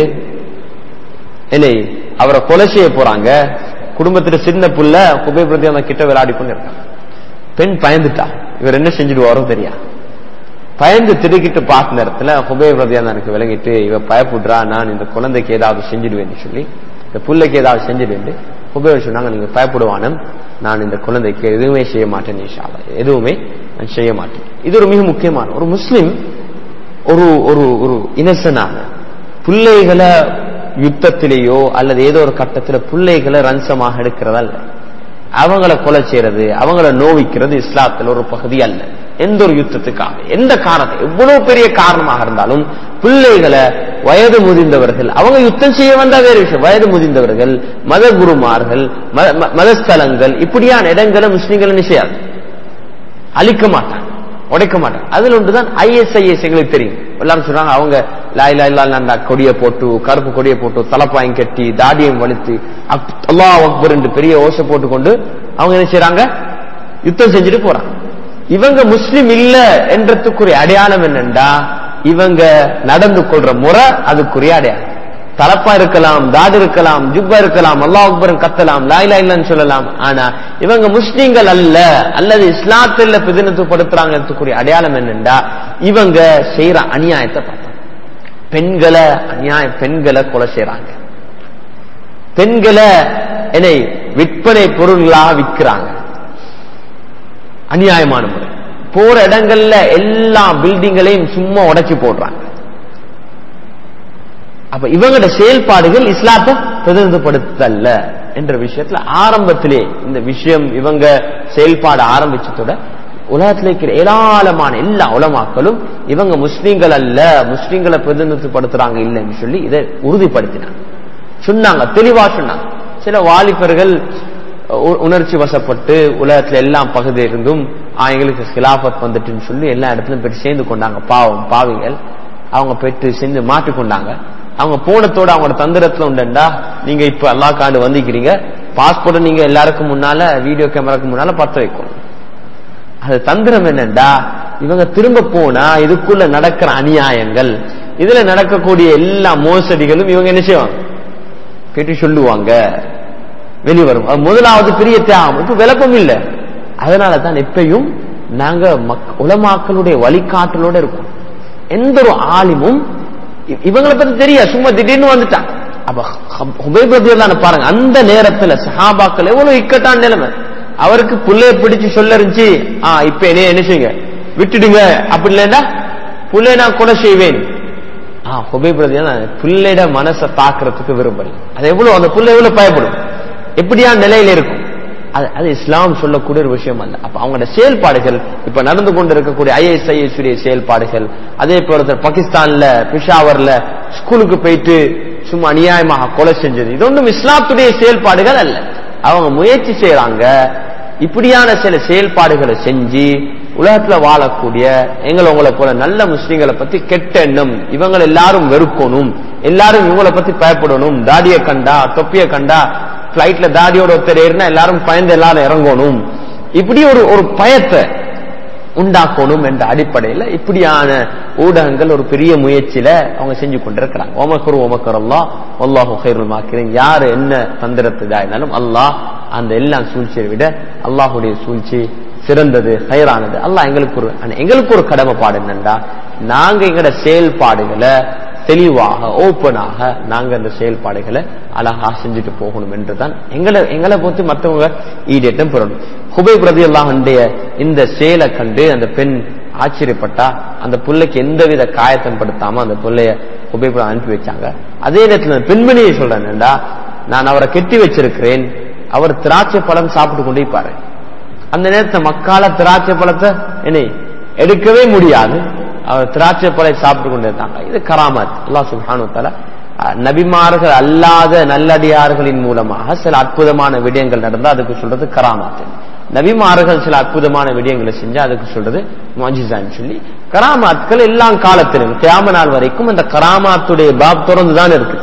இல்லை அவரை கொலை செய்ய போறாங்க. குடும்பத்துல சின்ன புள்ள ஹுபைப் ரலியல்லாஹு அன்ஹு கிட்ட விளையாடி கொண்டு இருக்காங்க. பெண் பயந்துட்டா, இவர் என்ன செஞ்சுடுவாரோ தெரியா. பயந்து திடுக்கிட்டு பார்த்த நேரத்துல ஹுபைப் ரலியல்லாஹு அன்ஹு விளங்கிட்டு இவ பயப்படுறா, நான் இந்த குழந்தைக்கு ஏதாவது செஞ்சிடுவேன்னு சொல்லி இந்த புள்ளைக்கு ஏதாவது செஞ்சிடுவேன். ஹுபைப் சொன்னாங்க, நீங்க பயப்படுவானும், நான் இந்த குழந்தைக்கு எதுவுமே செய்ய மாட்டேன், இன்ஷா அல்லாஹ் எதுவுமே நான் செய்ய மாட்டேன். இது ஒரு மிக முக்கியமான ஒரு முஸ்லிம் ஒரு ஒரு ஒரு இனசனான பிள்ளைகளை யுத்தத்திலேயோ அல்லது ஏதோ ஒரு கட்டத்துல பிள்ளைகளை ரன்சமாக எடுக்கிறதா இல்ல, அவங்கள கொலை செய்யறது அவங்கள நோவிக்கிறது இஸ்லாத்தில் ஒரு பகுதி அல்ல. எந்த ஒரு யுத்தத்துக்காக எந்த காரணத்தை எவ்வளவு பெரிய காரணமாக இருந்தாலும் பிள்ளைகளை வயது முதிர்ந்தவர்கள் அவங்க யுத்தம் செய்ய வந்தா வேறு விஷயம். வயது முதிர்ந்தவர்கள் மத குருமார்கள் மதஸ்தலங்கள் இப்படியான இடங்களை முஸ்லிம்கள் என்ன செய்யாது, அழிக்க மாட்டாங்க, உடைக்க மாட்டாங்க. அதுல ஒன்றுதான் ஐஎஸ்ஐஎஸ் எங்களுக்கு தெரியும். எல்லாரும் சொல்றாங்க அவங்க லா இலாஹ இல்லல்லாஹ் கொடியை போட்டு கருப்பு கொடியை போட்டு தலைப்பாயம் கட்டி தாடியம் வலித்து அல்லாஹ் அக்பர் என்று பெரிய ஓசை போட்டுக்கொண்டு அவங்க என்ன செய்யறாங்க, யுத்தம் செஞ்சுட்டு போறாங்க. இவங்க முஸ்லிம் இல்ல என்றதுக்குரிய அடையாளம் என்னண்டா இவங்க நடந்து கொள்ற முறை அதுக்குரிய அடையாளம். தலப்பா இருக்கலாம், தாடு இருக்கலாம், ஜுப்பா இருக்கலாம், அல்லாஹ் அக்பர் கத்தலாம், லா இலாஹ இல்லல்லாஹ் சொல்லலாம். ஆனா இவங்க முஸ்லிம்கள் அல்ல அல்லது இஸ்லாத்துல பிரதிநிதித்துவப்படுத்துறாங்கிறதுக்குரிய அடையாளம் என்னண்டா இவங்க செய்யற அநியாயத்தை பார்த்தா பெண்களை அநியாய பெண்களை கொலை செய்யறாங்க, பெண்களை என்னை விற்பனை பொருள்களாக விற்கிறாங்க அநியாயமான முறை. போற இடங்கள்ல எல்லா பில்டிங்களையும் சும்மா உடைச்சு போடுறாங்க. அப்ப இவங்களோட செயல்பாடுகள் இஸ்லாத்தை பிரதிநிதிப்படுத்தல்ல என்ற விஷயத்துல ஆரம்பத்திலே இந்த விஷயம் இவங்க செயல்பாடு ஆரம்பிச்சதோட உலகத்தில் இருக்கிற ஏராளமான எல்லா உலமாக்களும் இவங்க முஸ்லீம்கள் அல்ல, முஸ்லீம்களை பிரதிநிதித்துவப்படுத்துறாங்க இல்லைன்னு சொல்லி இதை உறுதிப்படுத்தினாங்க, சொன்னாங்க, தெளிவா சொன்னாங்க. சில வாலிபர்கள் உணர்ச்சி வசப்பட்டு உலகத்துல எல்லா பகுதியிருந்தும் எங்களுக்கு கிலாபத் வந்துட்டுன்னு சொல்லி எல்லா இடத்துலயும் போயிட்டு சேர்ந்து கொண்டாங்க. பாவம் பாவிகள் அவங்க போயிட்டு செஞ்சு மாட்டிக்கொண்டாங்க. அவங்க போனத்தோட அவங்களோட தந்திரத்துல உண்டா, நீங்க இப்ப அல்லா காண்டு வந்திக்கிறீங்க, பாஸ்போர்ட் நீங்க எல்லாருக்கும் முன்னால வீடியோ கேமராக்கு முன்னால பத்த வைக்கணும். அது தந்திரம் என்னண்டா இவங்க திரும்ப போனா இதுக்குள்ள நடக்கிற அநியாயங்கள் இதுல நடக்கக்கூடிய எல்லா மோசடிகளும் இவங்க என்ன செய்வாங்க கேட்டு சொல்லுவாங்க, வெளிவரும். முதலாவது பெரிய தியாகம். இப்ப விளக்கம் இல்லை. அதனால தான் எப்பயும் நாங்க உலமாக்களுடைய வழிகாட்டலோட இருக்கும். எந்த ஒரு ஆலிமும் இவங்களை பத்தி தெரியா, சும்மா திடீர்னு வந்துட்டான். அப்ப ஹுபைப் ரலியல்லாஹு அன்ஹு பாருங்க, அந்த நேரத்துல சஹாபாக்கள் எவ்வளவு இக்கட்டான நிலைமை. அவருக்கு புள்ளைய பிடிச்சு சொல்ல இருந்துச்சு, ஆஹ் இப்ப என்ன என்ன செய்யுங்க விட்டுடுங்க, அப்படி இல்லைன்னா புள்ளைய நான் கொலை செய்வேன் ஹுபைப் ரலியல்லாஹு பிள்ளைட மனசை தாக்குறதுக்கு விரும்பல. அது எவ்வளவு அந்த பிள்ளை எவ்வளவு பயப்படும், எப்படியா நிலையில இருக்கும். அது அது இஸ்லாம் சொல்லக்கூடிய ஒரு விஷயம் அல்ல. அப்ப அவங்களோட செயல்பாடுகள் இப்ப நடந்து கொண்டு இருக்கக்கூடிய ஐஎஸ்ஐஎஸ் உடைய செயல்பாடுகள், அதே போல பாகிஸ்தான்ல பிஷாவர்ல ஸ்கூலுக்கு போயிட்டு சும்மா அநியாயமாக கொலை செஞ்சது, இது ஒன்றும் இஸ்லாத்துடைய செயல்பாடுகள் அல்ல. அவங்க முயற்சி செய்யறாங்க இப்படியான சில செயல்பாடுகளை செஞ்சு உலகத்துல வாழக்கூடிய எங்களை உங்களை போல நல்ல முஸ்லிம்களை பத்தி கெட்ட எண்ணம், இவங்க எல்லாரும் வெறுக்கணும், எல்லாரும் இவங்களை பத்தி பயப்படணும், தாடியை கண்டா தொப்பியை கண்டா பிளைட்ல தாடியோட ஒருத்தர் ஏறினா எல்லாரும் பயந்து எல்லாரும் இறங்கணும், இப்படி ஒரு ஒரு பயத்தை உண்டாக்கணும் என்ற அடிப்படையில் இப்படியான ஊடகங்கள் ஒரு பெரிய முயற்சியில அவங்க செஞ்சு கொண்டிருக்கிறாங்க. ஓமக்கர் ஓமக்கர் அல்லாஹ் வல்லாஹு கைருல் மாக்கிரீன். யாரு என்ன தந்திரத்தை தாயினாலும் அல்லாஹ் அந்த எல்லாம் சூழ்ச்சியை விட அல்லாஹுடைய சூழ்ச்சி சிறந்தது, ஹைரானது. அல்லாஹ் எங்களுக்கு ஒரு எங்களுக்கு ஒரு கடமைப்பாடு என்னண்டா, நாங்க எங்களோட செயல்பாடுகளை தெளிவாக ஓப்பனாக நாங்க அந்த செயல்பாடுகளை அழகா செஞ்சுட்டு போகணும் என்றுதான் எங்களை எங்களை பொறுத்து மற்றவங்க ஈடேற்றம் பெறணும். ஹுபைப் ரலியல்லாஹு அன்ஹு இந்த செயலை கண்டு அந்த பெண் ஆச்சரியப்பட்டா, அந்த பிள்ளைக்கு எந்தவித காயத்தம் படுத்தாம அந்த பிள்ளைய ஹுபைப் அனுப்பி வச்சாங்க. அதே நேரத்தில் அந்த பெண்மணியை சொல்றேன்டா, நான் அவரை கெட்டி வச்சிருக்கிறேன், அவர் திராட்சை பழம் சாப்பிட்டு கொண்டே இருப்பாரு. அந்த நேரத்தில் மக்கால திராட்சை பழத்தை என்ன எடுக்கவே முடியாது, அவர் திராட்சை பழத்தை சாப்பிட்டு கொண்டே இருந்தாங்க. இது கராமத். அல்லாஹ் சுப்ஹானஹு வ தஆலா நபிமார்கள் அல்லாத நல்லடியார்களின் மூலமாக சில அற்புதமான விடயங்கள் நடந்தா அதுக்கு சொல்றது கராமத். நபிமார்கள் சில அற்புதமான விடயங்களை செஞ்சா அதுக்கு சொல்றது முஅஜிஸான்னு சொல்லி, கராமாத்கள் எல்லா காலத்திலும் கியாம நாள் வரைக்கும் அந்த கராமாத்துடைய பாப் திறந்துதான் இருக்குது.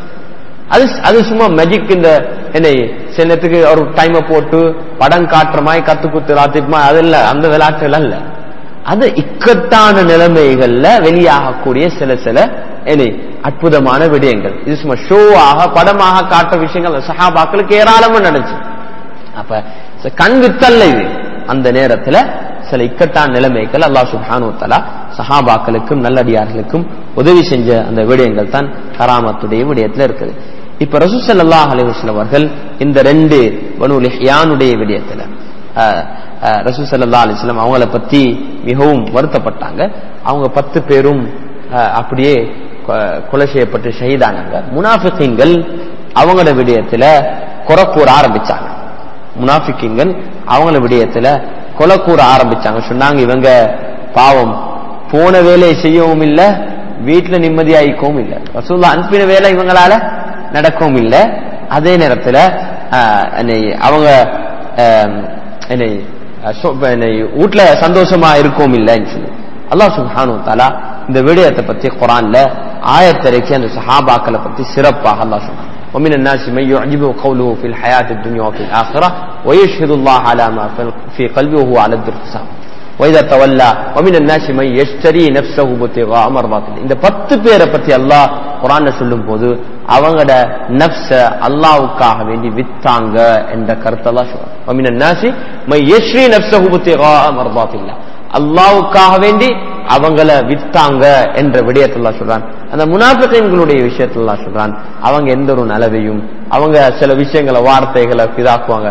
அது அது சும்மா மேஜிக், இந்த என்ன சின்னத்துக்கு ஒரு டைமை போட்டு படம் காட்டுற மாதிரி கத்து குத்து ராத்திமா அதில் அந்த விளையாட்டுகள் அல்ல. அது இக்கட்டான நிலைமைகள்ல வெளியாகக்கூடிய சில சில என்ன அற்புதமான விடயங்கள். இது சும்மா ஷோவாக படமாக காட்டுற விஷயங்கள் சஹாபாக்களுக்கு ஏராளமா நடந்துச்சு. அப்ப கண் வித்தல்ல இது. அந்த நேரத்துல சில இக்கட்டான நிலைமைகள் அல்லாஹ் சுப்ஹானஹு வ தஆலா சஹாபாக்களுக்கும் நல்லடியார்களுக்கும் உதவி செஞ்ச அந்த விடயங்கள் தான் கராமத்துடைய விடயத்துல இருக்குது. இப்ப ரசூல் ஸல்லல்லாஹு அலைஹி வஸல்லம் அவர்கள் இந்த ரெண்டு பனு லிஹ்யானுடைய விடயத்துல ரசூல் ஸல்லல்லாஹு அலைஹி வஸல்லம் அவங்கள பத்தி மிகவும் வருத்தப்பட்டாங்க. அவங்க பத்து பேரும் அப்படியே கொலை செய்யப்பட்டு ஷஹீதானாங்க. முனாஃபிகீன்கள் அவங்களோட விடயத்துல குறை கூற ஆரம்பிச்சாங்க. முனாஃபிகீன்கள் அவங்கள விடயத்துல கொலை கூற ஆரம்பிச்சாங்க. சொன்னாங்க, இவங்க பாவம் போன வேலையை செய்யவும் இல்லை, வீட்டுல நிம்மதியாயிக்கவும் இல்லை, ரசூலுல்லாஹ் அனுப்பின வேலை இவங்களால நடக்கவும் இல்லை, அதே நேரத்துல அவங்க வீட்டுல சந்தோஷமா இருக்கவும் இல்லைன்னு சொல்லி அல்லாஹ் சுப்ஹானஹு வ தஆலா இந்த விடயத்தை பத்தி குர்ஆன்ல ஆயத்திறக்கி அந்த சஹாபாக்களை பத்தி சிறப்பாக அல்லாஹ் சொன்னான். ومن الناس من يعجبه قوله في الحياة الدنيا وفي الآخرة ويشهد الله على ما في قلبه وهو على الدرسام وإذا تولى ومن الناس من يشتري نفسه ابتغاء مرضات الله. இந்த பத்து பேரை பத்தி அல்லாஹ் குர்ஆன்ல சொல்லும் போது அவங்களோட நஃப்ஸ அல்லாஹ்வுக்காக வேண்டி வித்தாங்க என்ற கருத்தை அல்லாஹ் சொல்றான். ومن الناس من يشري نفسه ابتغاء مرضات الله. அல்லாஹ்வுக்காக வேண்டி அவங்கள வித்தாங்க என்ற விடயத்தை அல்லாஹ் சொல்றான். அந்த முனாஃபிகீன்களுடைய விஷயத்தை அல்லாஹ் சொல்றான், அவங்க எந்த ஒரு நலவையும் அவங்க சில விஷயங்களை வார்த்தைகளை இதாக்குவாங்க.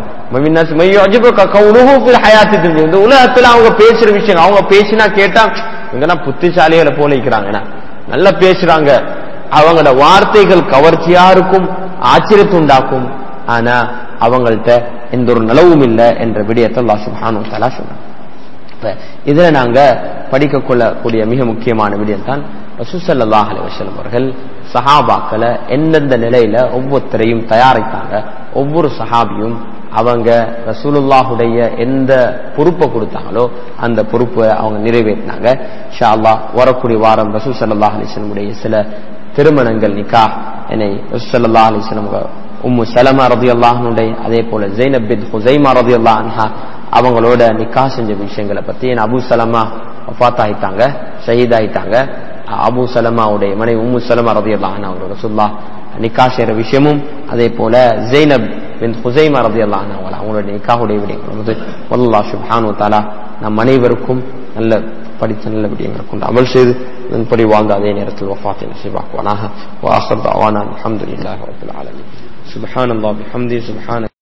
இந்த உலகத்துல அவங்க பேசுற விஷயம் அவங்க பேசினா கேட்டா இங்கன்னா புத்திசாலிகளை போல இருக்கிறாங்கன்னா நல்லா பேசுறாங்க, அவங்களோட வார்த்தைகள் கவர்ச்சியா இருக்கும், ஆச்சரியத்தை உண்டாக்கும், ஆனா அவங்கள்ட்ட எந்த ஒரு நலவும் இல்லை என்ற விடயத்தை அல்லாஹ் சுப்ஹானஹு வ தஆலா சொல்றான். இதுல நாங்க படிக்க கொள்ளக்கூடிய மிக முக்கியமான விடயம் தான் ரசூல் ஸல்லல்லாஹு அலைஹி வஸல்லம் அவர்கள் சஹாபாக்களை எந்தெந்த நிலையில ஒவ்வொருத்தரையும் தயாரித்தாங்க. ஒவ்வொரு சஹாபியும் அவங்க ரசூலுல்லாஹுடைய எந்த பொறுப்பை கொடுத்தாங்களோ அந்த பொறுப்பை அவங்க நிறைவேற்றினாங்க. இன்ஷா அல்லாஹ் வரக்கூடிய வாரம் ரசூல் ஸல்லல்லாஹு அலைஹி வஸல்லம் உடைய சில திருமணங்கள் நிக்காஹ் என்னை ரசூல் ஸல்லல்லாஹு அலைஹி வஸல்லம் உம்மு சலமா ரலியல்லாஹு அன்ஹா, அதே போல ஸைனப் பின்த் ஹுஸைமா ரலியல்லாஹு அன்ஹா அவங்களோட நிக்கா செஞ்ச விஷயங்களை பத்தி அபு சலமா வஃபாத் ஆயிட்டாங்க, ஷஹீத் ஆயிட்டாங்க. அபு சலமாவுடைய மனைவி உம்மு சலமா ரலியல்லாஹு அன்ஹா அவங்களோட ரசூலுல்லாஹ் நிக்கா செய்யற விஷயமும், அதே போல ஸைனப் பின்த் ஹுஸைமா ரலியல்லாஹு அன்ஹா அவங்களோட நிக்காஹுடைய விடயங்கள் வந்து அல்லாஹ் சுப்ஹானஹு வ தஆலா நம் அனைவருக்கும் நல்ல படித்த நல்ல விடயங்களை கொண்டு அமல் செய்து அதன்படி வாழ்ந்த அதே நேரத்தில் வஃபாத்தை நஸீபாக்குவானாக. வ ஆகிர் தஅவானா அல்ஹம்துலில்லாஹி ரப்பில் ஆலமீன். சுப்ஹானல்லாஹி வபிஹம்திஹி சுப்ஹான